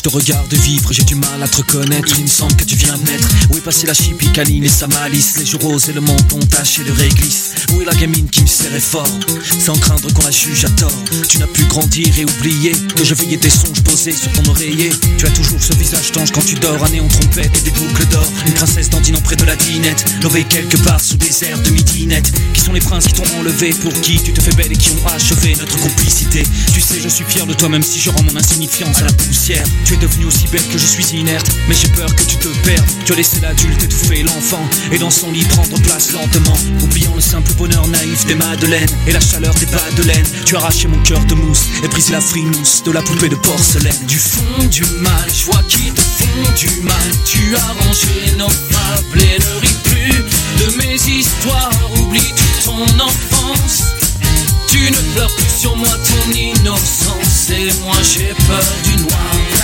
te regarde vivre, j'ai du mal à te reconnaître. Il me semble que tu viens de naître. Où est passé la chipicaline et sa malice, les joues roses et le menton taché de réglisse? Où est la gamine qui me serrait fort, sans craindre qu'on la juge à tort? Tu n'as pu grandir et oublier que je veillais tes songes posés sur ton oreiller. Tu as toujours ce visage d'ange quand tu dors, un néon trompette et des boucles d'or. Une princesse dandinant près de la dinette, lovée quelque part sous des airs de midinette. Qui sont les princes qui t'ont enlevé, pour qui tu te fais belle et qui ont achevé notre complicité? Tu sais, je suis fier de toi même si je rends mon insignifiance à la poussière. Tu es devenue aussi belle que je suis inerte, mais j'ai peur que tu te perdes. Tu as laissé l'adulte étouffer l'enfant et dans son lit prendre place lentement, oubliant le simple bonheur naïf des madeleines et la chaleur des bas de laine. Tu as arraché mon cœur de mousse et brisé la frimousse de la poupée de porcelaine. Du fond du mal, je vois qu'ils te font du mal. Tu as rangé nos fables et ne ris plus de mes histoires. Oublie-tu ton enfance? Tu ne pleures plus sur moi ton innocence. Et moi j'ai peur du noir.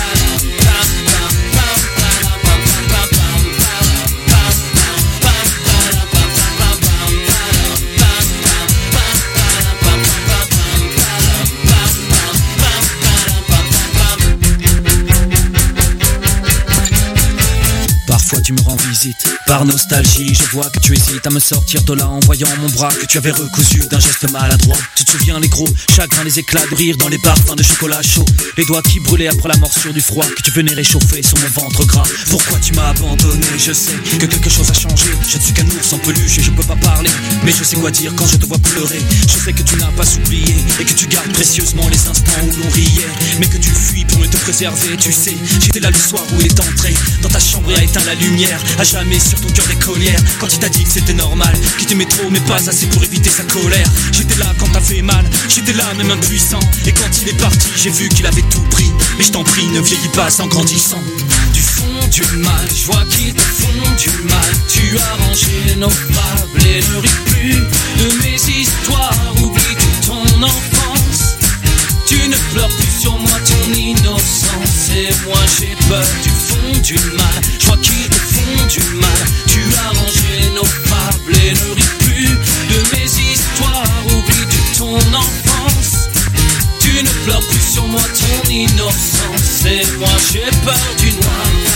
Parfois tu me rends visite, par nostalgie, je vois que tu hésites à me sortir de là en voyant mon bras que tu avais recousu d'un geste maladroit. Tu te souviens les gros chagrins, les éclats de rire dans les parfums de chocolat chaud, les doigts qui brûlaient après la morsure du froid que tu venais réchauffer sur mon ventre gras. Pourquoi tu m'as abandonné? Je sais que quelque chose a changé. Je ne suis qu'un ours en peluche et je peux pas parler, mais je sais quoi dire quand je te vois pleurer. Je sais que tu n'as pas oublié et que tu gardes précieusement les instants où l'on riait, mais que tu fuis pour me te préserver. Tu sais, j'étais là le soir où il est entré dans ta chambre et a éteint la lumière à jamais sur ton cœur d'écolière. Quand il t'a dit que c'était normal, qu'il t'aimait trop mais pas assez pour éviter sa colère. J'étais là quand t'as fait mal, j'étais là même impuissant. Et quand il est parti, j'ai vu qu'il avait tout pris. Mais je t'en prie, ne vieillis pas en grandissant. Du fond du mal, je vois qu'ils te font du mal. Tu as rangé nos fables et ne ris plus de mes histoires. Oublie toute ton enfance. Tu ne pleures plus sur moi ton innocence. Et moi j'ai peur du fond du mal. Je vois qu'ils te font du mal. Tu as rangé nos fables et ne ris plus de mes histoires. Oublie toute ton enfance. Tu ne pleures plus sur moi ton innocence. Et moi j'ai peur du noir.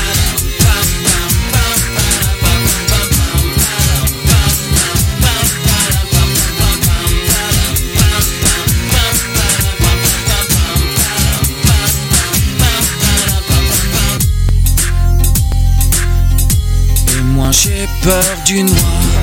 J'ai peur du noir.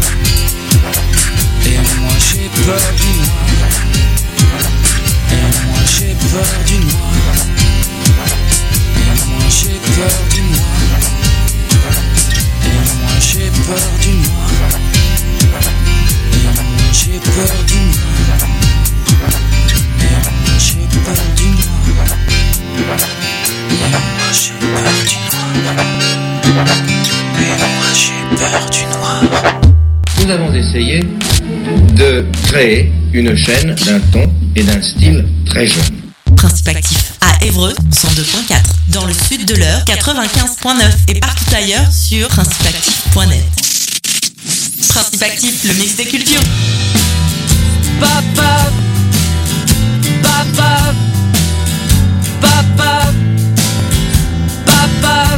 Et moi j'ai peur du noir. Et moi j'ai peur du noir. Et moi j'ai peur du noir. Et moi j'ai peur du noir. Et moi j'ai peur du noir. Et moi j'ai peur du noir. Et moi j'ai peur du noir. J'ai peur du noir. Nous avons essayé de créer une chaîne d'un ton et d'un style très jeune. Principe actif à Évreux 102.4, dans le sud de l'Eure 95.9 et partout ailleurs sur principeactif.net. Principe actif, le mix des cultures. Papa, papa, papa, papa.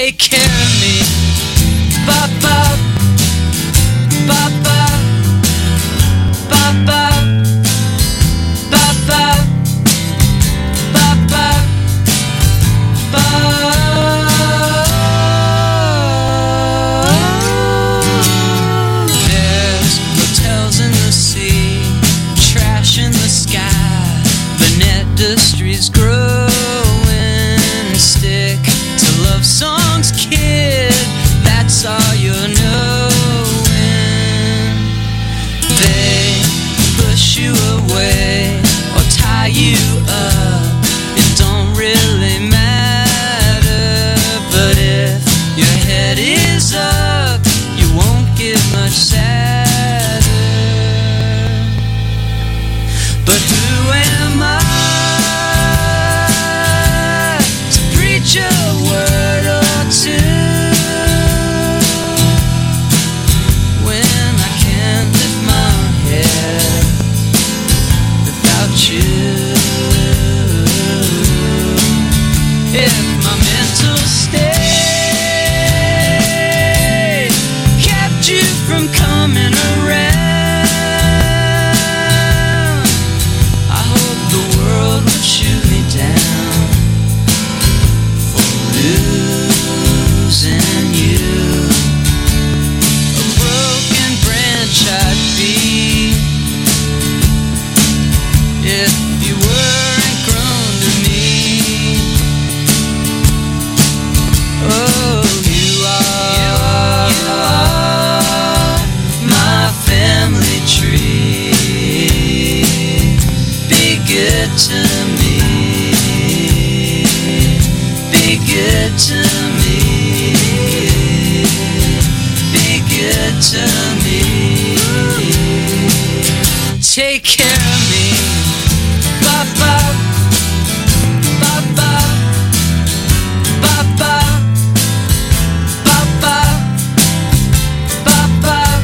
take care of me. Bop, bop, bop, bop, bop, bop, bop, bop, bop, bop, bop. There's hotels in the sea, trash in the sky, the net industry's growing. Stick to love songs, kid, that's all you're knowing. They push you away or tie you up, it don't really matter. But if your head is up, you won't get much sadder. But who am I to preach a word or two when I can't lift my head without you? If my mental state kept you from coming around, I hope the world would shoot me down for losing you. A broken branch I'd be if you weren't grown to me. Oh, you are my family tree. Be good to me. Be good to me. Be good to me. Take care of me. Bop, bop, bop, bop, bop, bop, bop, bop, bop, bop,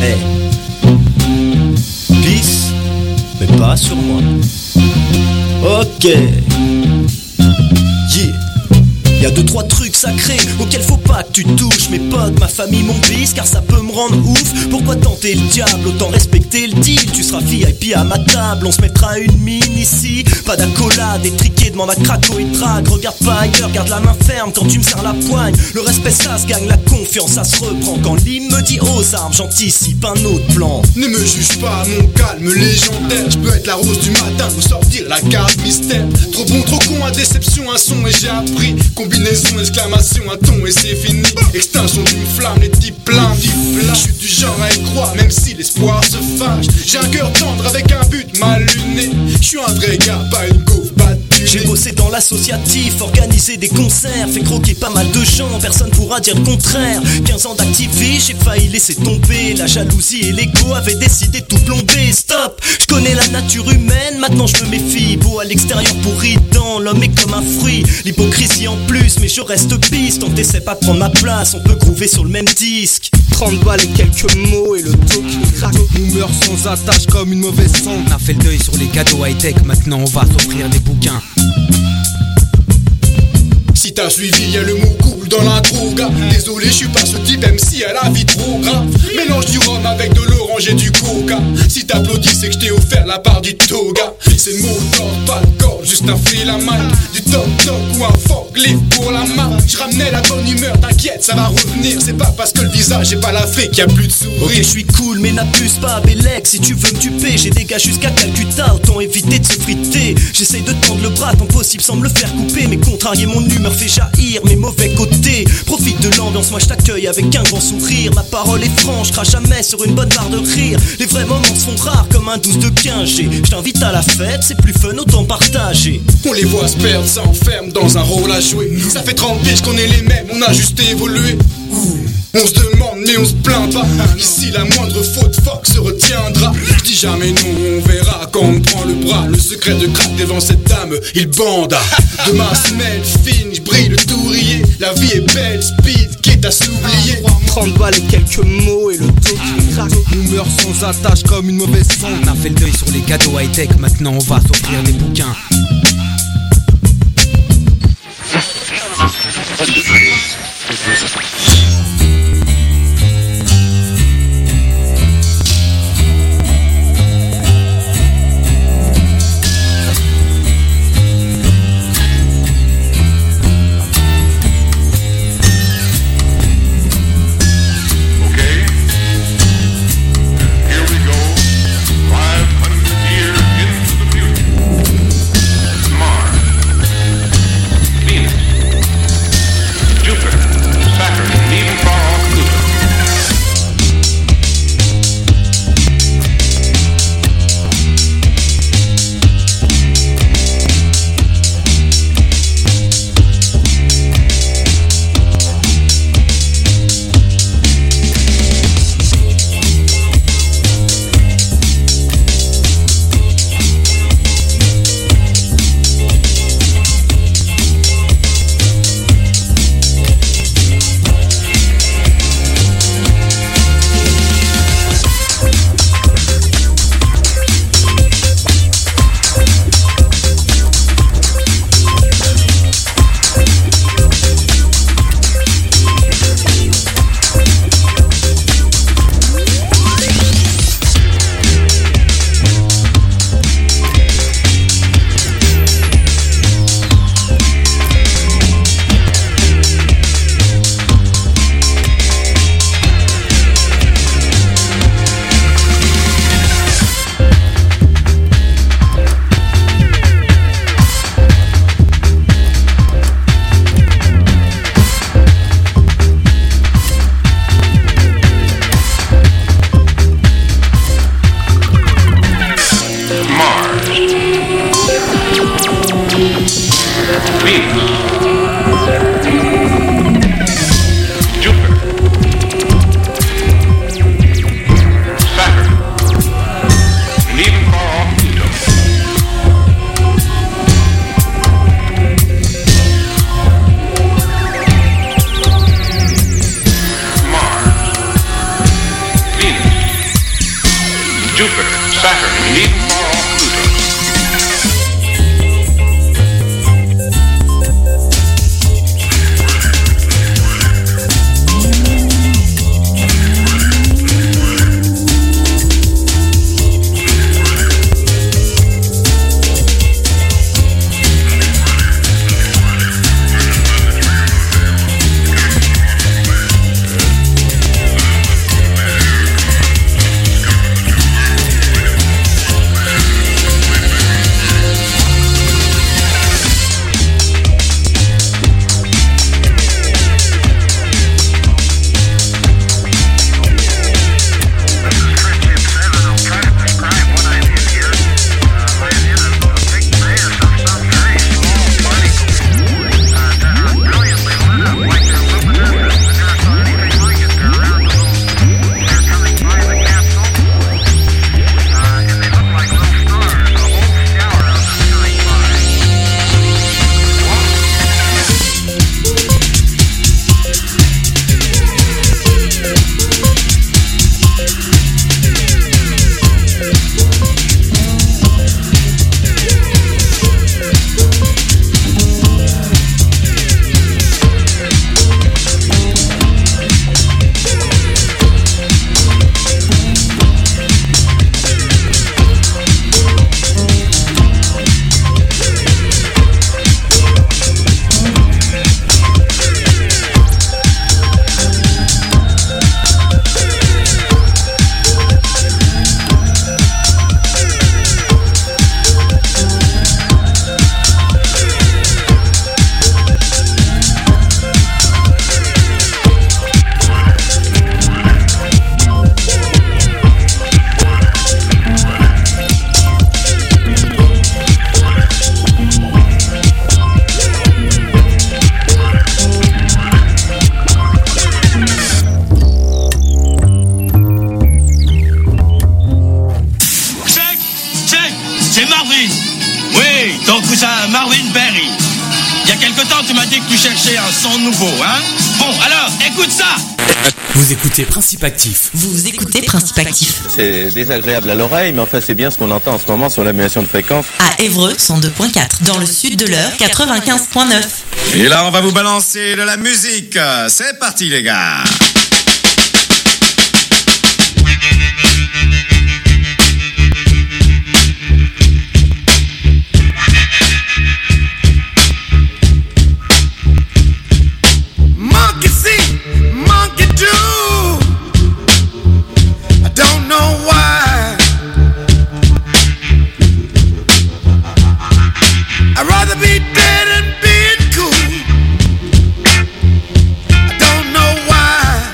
Hey. Peace, mais pas sur moi. Ok. Yeah. Y'a 2-3 trucs sacrés auxquels faut pas que tu touches. Mes potes, ma famille, mon bis, car ça peut me rendre ouf. Pourquoi tenter le diable, autant respecter le deal. Tu seras VIP à ma table, on se mettra une mine ici. Pas d'accolade, étriqué, demande à Craco et drague. Regarde pas ailleurs, garde la main ferme quand tu me serres la poigne. Le respect ça se gagne, la confiance ça se reprend. Quand l'hymne me dit aux armes, j'anticipe un autre plan. Ne me juge pas, mon calme légendaire. Je peux être la rose du matin ou sortir la carte mystère. Trop bon, trop con, à déception, un son et j'ai appris. Combinaison, exclamation, un ton et c'est fini. Extinction d'une flamme, les types pleins. Je suis du genre à y croire, même si l'espoir se fâche. J'ai un cœur tendre avec un but mal luné. Je suis un vrai gars, pas une gaufre battue. J'ai bossé dans l'associatif, organisé des concerts, fait croquer pas mal de gens, personne pourra dire le contraire. 15 ans d'activité, j'ai failli laisser tomber. La jalousie et l'ego avaient décidé de tout plomber. Stop, je connais la nature humaine, maintenant je me méfie. Beau à l'extérieur, pourri dedans, l'homme est comme un fruit. L'hypocrisie en plus, mais je reste piste. Tant que t'essaies pas de prendre ma place, on peut groover sur le même disque. 30 balles et quelques mots et le dos qui craque. On meurt sans attache comme une mauvaise sonde. On a fait le deuil sur les cadeaux high-tech, maintenant on va s'offrir des bouquins. Si t'as suivi, y'a le mot cool dans l'intro, gars. Désolé, je suis pas ce type MC à la vie trop grave. Mélange du rhum avec de l'orange et du coca. Si t'applaudis, c'est que je t'ai offert la part du toga. C'est le mot d'ordre, pas de corde, juste un fil à main. Du toc-toc ou un forklift pour la main. Je ramenais la bonne humeur, t'inquiète, ça va revenir. C'est pas parce que le visage est pas l'Afrique, y'a plus de sourire. Ok, je suis cool, mais n'abuse pas, Bélec. Si tu veux me tuer, j'ai des gars jusqu'à Calcutta. Autant éviter de se friter. J'essaye de tendre le bras tant possible sans me le faire couper. Mais contrarier mon humeur fait jaillir mes mauvais côtés. Profite de l'ambiance, moi je t'accueille avec un grand sourire. Ma parole est franche, crache jamais sur une bonne barre de rire. Les vrais moments se font rares comme un 12 de 15G. Je t'invite à la fête, c'est plus fun, autant partager. On les voit se perdre, s'enferme dans un rôle à jouer. Ça fait 30 piges qu'on est les mêmes, on a juste évolué. On se demande mais on se plaint pas. Ici la moindre faute fuck se retiendra. Je dis jamais non, on verra quand on prend le bras. Le secret de crack devant cette dame, il bande. Demain semelle fine, je brille le tourrier. La vie est belle, speed, quitte à s'oublier. 30 balles et quelques mots et le dos qui craque. On meurt sans attache comme une mauvaise sonde. On a fait le deuil sur les cadeaux high-tech, maintenant on va s'offrir des bouquins. Jupiter, Saturn, and even far off Pluto. Vous écoutez Principe Actif. Vous écoutez Principe Actif. C'est désagréable à l'oreille, mais enfin c'est bien ce qu'on entend en ce moment sur l'annulation de fréquence. À Évreux, 102.4. Dans le sud de l'Eure, 95.9. Et là, on va vous balancer de la musique. C'est parti, les gars. Monkey see, monkey do. I don't know why. I'd rather be dead than being cool. I don't know why.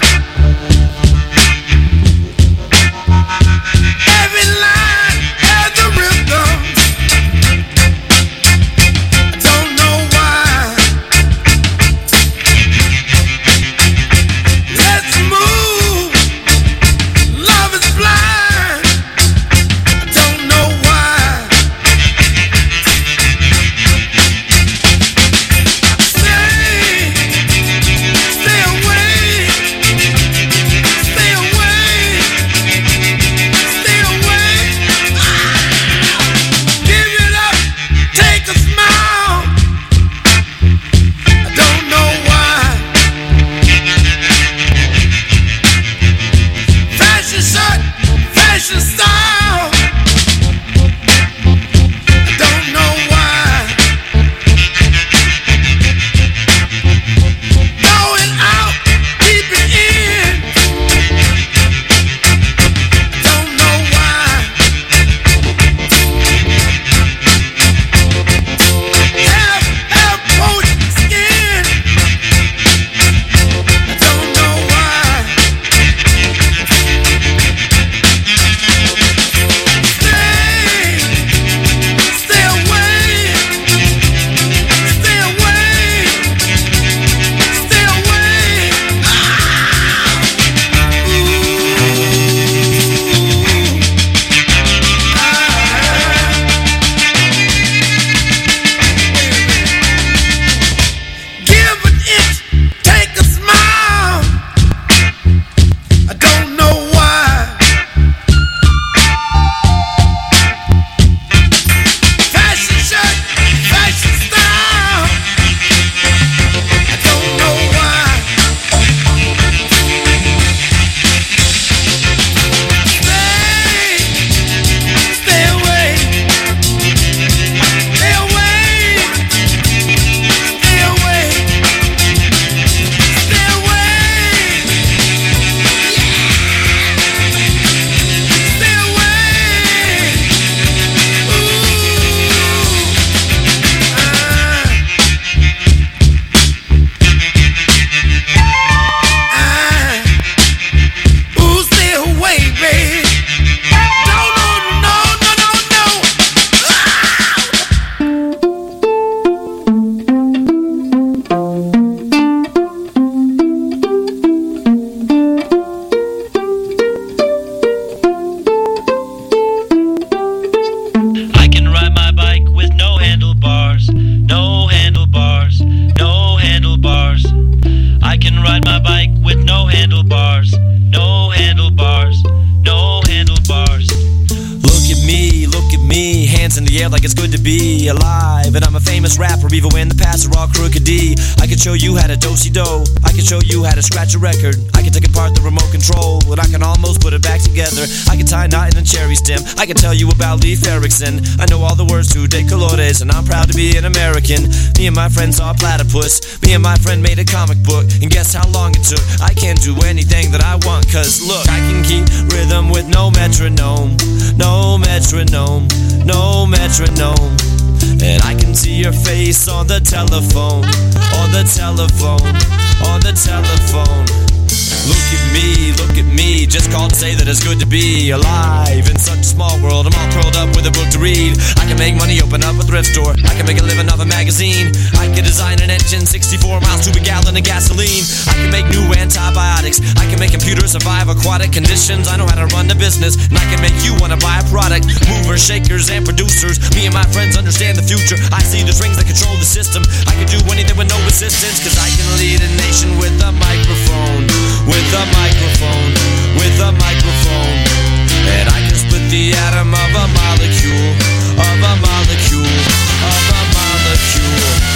the air like it's good to be alive. And I'm a famous rapper even when the past are all crooked D. I can show you how to do-si-do, I can show you how to scratch a record, I can take apart the remote control and I can almost put it back together. I can tie a knot in a cherry stem, I can tell you about Leif Erikson. I know all the words to De Colores and I'm proud to be an American. Me and my friend saw a platypus, me and my friend made a comic book, and guess how long it took? I can't do anything that I want, cause look, I can keep rhythm with no metronome, no metronome, no metronome. And I can see your face on the telephone, on the telephone, on the telephone. Look at me, just called to say that it's good to be alive in such a small world. I'm all curled up with a book to read. I can make money, open up a thrift store, I can make a living off a magazine. I can design an engine, 64 miles to a gallon of gasoline. I can make new antibiotics, I can make computers survive aquatic conditions. I know how to run the business, and I can make you want to buy a product. Movers, shakers, and producers, me and my friends understand the future. I see the strings that control the system. I can do anything with no resistance, cause I can lead a nation with a microphone, with a microphone, with a microphone. And I can split the atom of a molecule, of a molecule, of a molecule.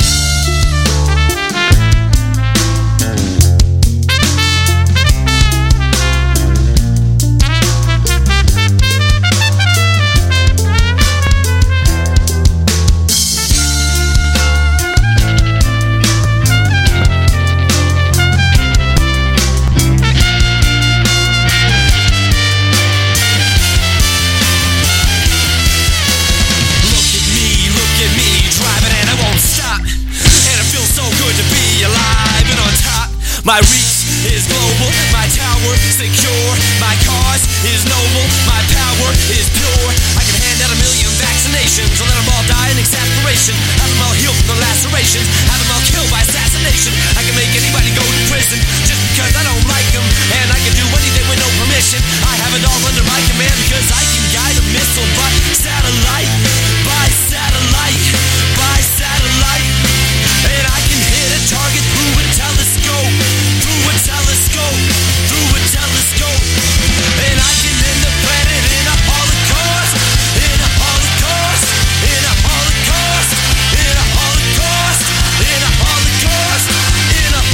My reach is global, my tower secure, my cause is noble, my power is pure. I can hand out 1 million vaccinations, or let them all die in exasperation. Have them all heal from the lacerations, have them all killed by assassination. I can make anybody go to prison just because I don't like them, and I can do anything with no permission. I have it all under my command because I can guide a missile by satellite, by satellite, by satellite. And I can hit a target through a telescope, through a telescope, through a telescope. And I can end the planet in a holocaust, in a holocaust, in a holocaust, in a holocaust, in a holocaust, in a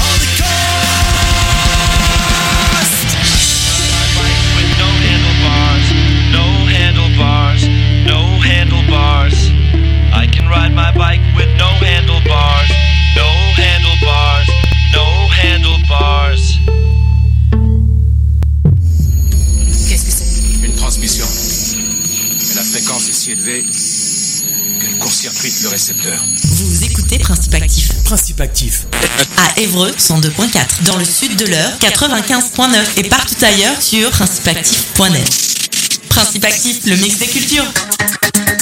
holocaust. With no handlebars, no handlebars, no handlebars. I can ride my bike with no handlebars, no handlebars, no handlebars. Qu'est-ce que c'est? Une transmission. Mais la fréquence est si élevée qu'elle court-circuite le récepteur. Vous écoutez Principe Actif. Principe Actif. À Évreux, 102.4. Dans le sud de l'Eure, 95.9. Et partout ailleurs sur principeactif.net. Principe Actif, le mix des cultures.